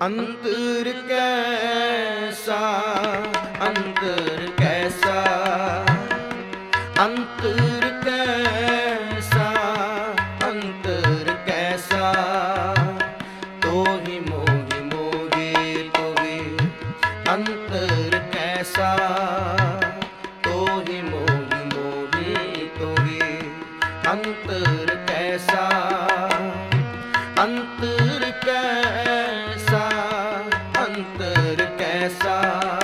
अंतर कैसा, अंतर कैसा, अंतर कैसा, अंतर कैसा, तो ही मोहि मोहि तो ही अंतर कैसा, तो ही मोहि मोहि तो ही अंतर कैसा, अंतर कैसा, अंतर कैसा,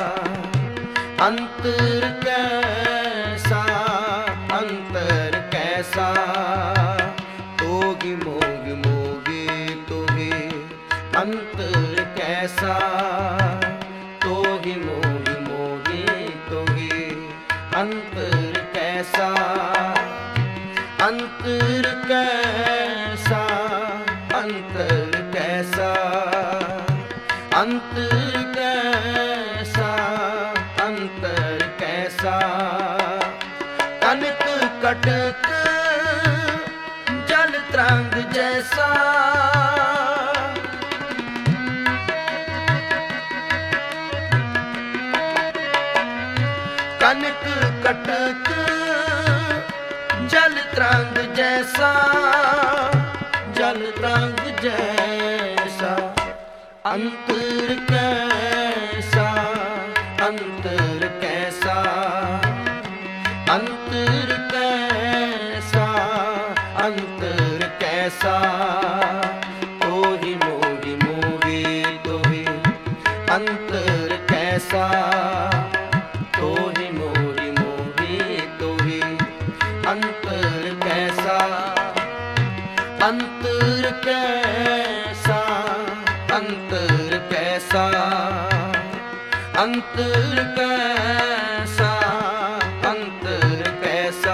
अंतर कैसा, अंतर कैसा, तोहि मोहि मोहि तोहि अंतर कैसा, तोहि मोहि मोहि तोहि अंतर कैसा, अंतर कैसा, अंतर कैसा, अंतर कैसा, अंतर कैसा, कनक कटक जल तरंग जैसा, कनक कटक जल तरंग जैसा, जल तरंग जैसा, अंतर कैसा, अंतर कैसा, अंतर कैसा, अंतर कैसा, तोहि मोहि मोहि तोहि अंतर कैसा, तोहि मोहि मोहि तोहि अंतर कैसा, अंतर कैसा, अंतर कैसा, अंतर कैसा, अंतर कैसा,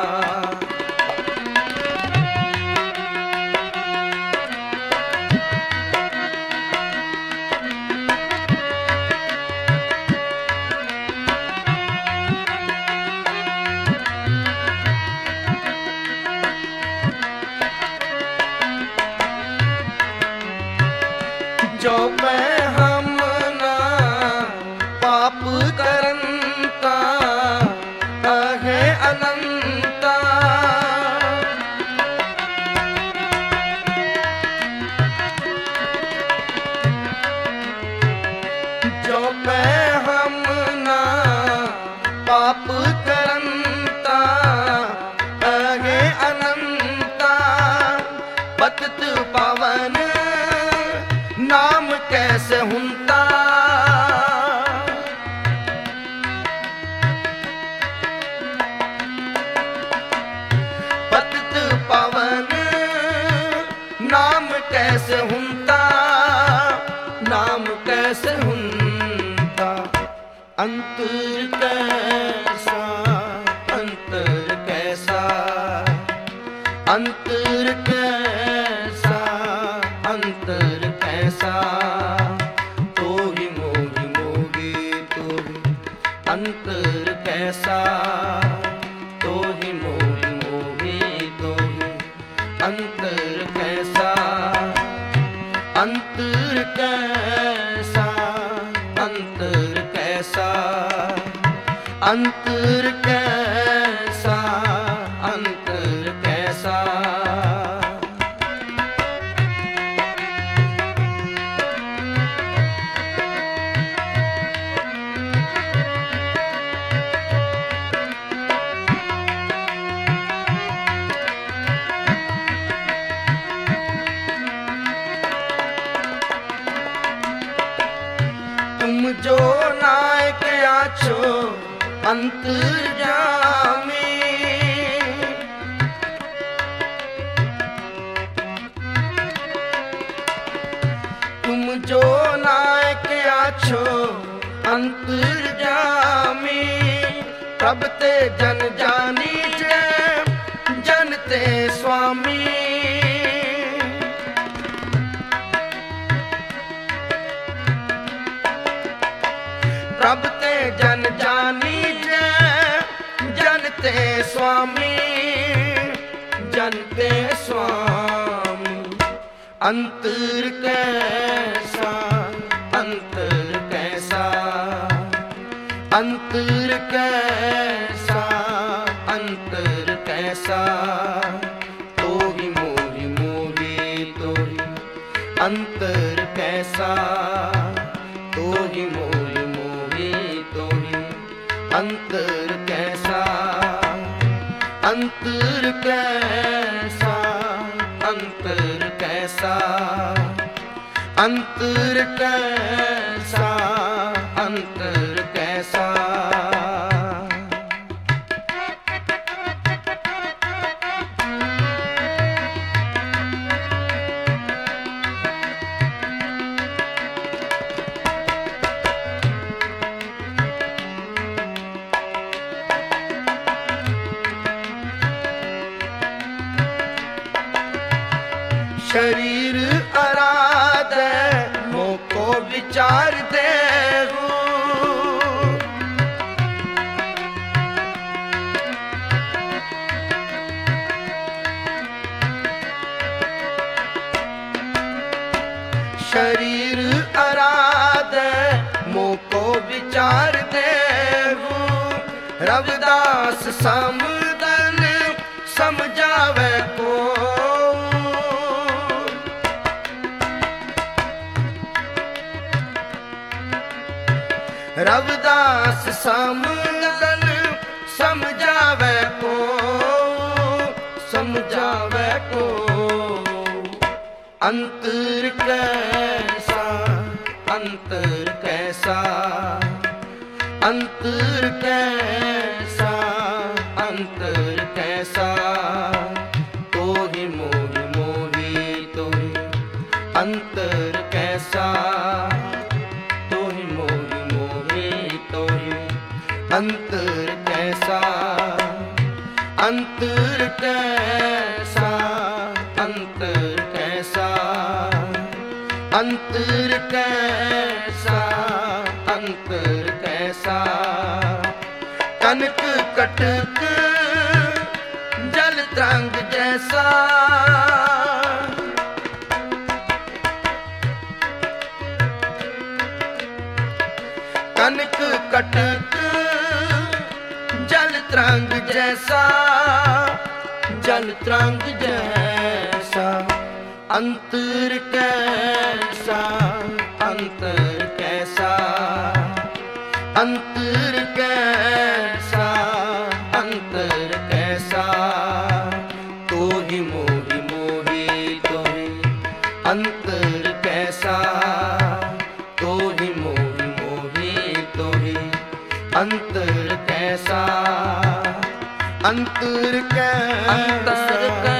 जो मैं हम ना पाप करंता है अनंता, जो मैं हम ना पाप करंता है अनंता, पतित पावन नाम कैसे हुंता, पतित पावन नाम कैसे हुंता, नाम कैसे हुंता, अंतर कैसा, अंतर कैसा, अंतर कैसा, अंतर कैसा, तोहि मोहि मोहि तोहि अंतर कैसा, तोहि मोहि मोहि तोहि अंतर कैसा, अंतर कैसा, अंतर कैसा, अंतर कैसा, अंतर कैसा, तुम जो नायक आछो अंतर्यामी, तुम जो नायक आछो अंतर्यामी, तब ते जन जानी जे जन ते स्वामी, प्रभ ते जन जानी जे जन ते स्वामी, जन ते स्वामी, अंतर कैसा, अंतर कैसा, अंतर कैसा, तो ही मोहि मोहि तो ही अंतर कैसा, तो ही मोहि मोहि तो ही अंतर कैसा, अंतर कैसा, अंतर कैसा, अंतर कैसा, अंतर कैसा। शरीर आराध मोको विचार दे शरीर आराध मोको विचार दे रविदास समदन समझावे को रविदास समदन समझावे को, समझावे को अंतर कैसा, अंतर कैसा, अंतर कैसा, अंतर कैसा, तो ही मोहि मोहि तो ही अंतर कैसा, अंतर कैसा, अंतर कैसा, अंतर कैसा, अंतर कैसा, अंतर कैसा। कनक कटक जल तरंग जैसा, कनक कटक जल तरंग जैसा, जल तरंग जैसा, अंतर कैसा, अंतर कैसा, अंतर कैसा, अंतर कैसा, तो ही मोहि मोहि तो ही अंतर कैसा, तो ही मोहि मोहि तो ही अंतर कैसा, अंतर कैसा, अंतर कैसा।